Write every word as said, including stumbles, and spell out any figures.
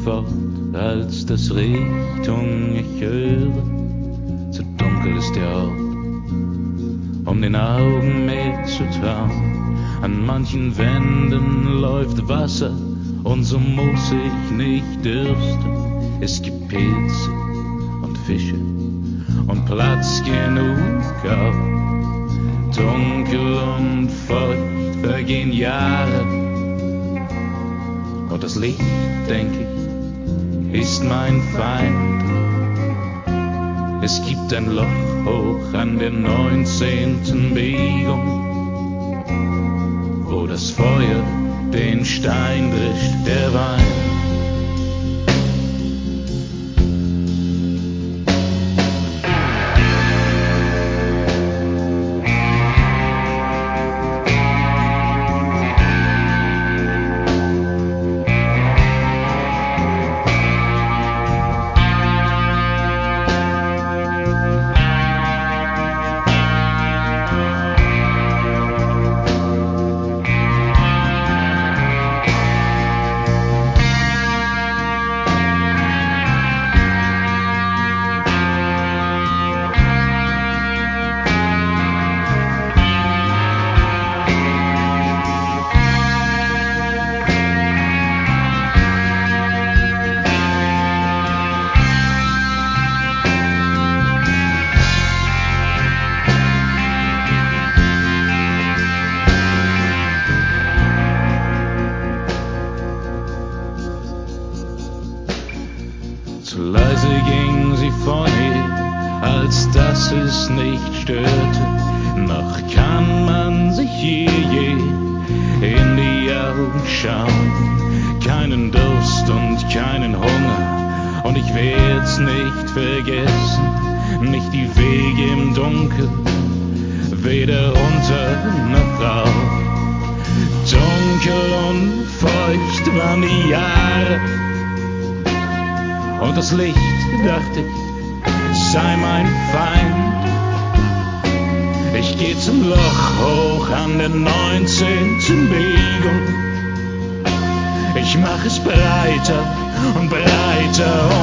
fort, als das Richtung ich höre. Zu dunkel ist der Ort, um den Augen mehr zu trauen. An manchen Wänden läuft Wasser, und so muss ich nicht dürsten. Es gibt Pilze und Fische und Platz genug auf. Dunkel und feucht vergehen Jahre, und das Licht, denk ich, ist mein Feind. Es gibt ein Loch hoch an der neunzehnten Biegung, wo das Feuer den Stein drischt, der Wein. Zu leise ging sie vor mir, als dass es nicht störte. Noch kann man sich je, je in die Augen schauen. Keinen Durst und keinen Hunger, und ich werd's nicht vergessen. Nicht die Wege im Dunkeln, weder unter noch rauf. Dunkel und feucht waren die Jahre, und das Licht, dachte ich, sei mein Feind. Ich geh zum Loch hoch an der neunzehnten Biegung. Ich mach es breiter und breiter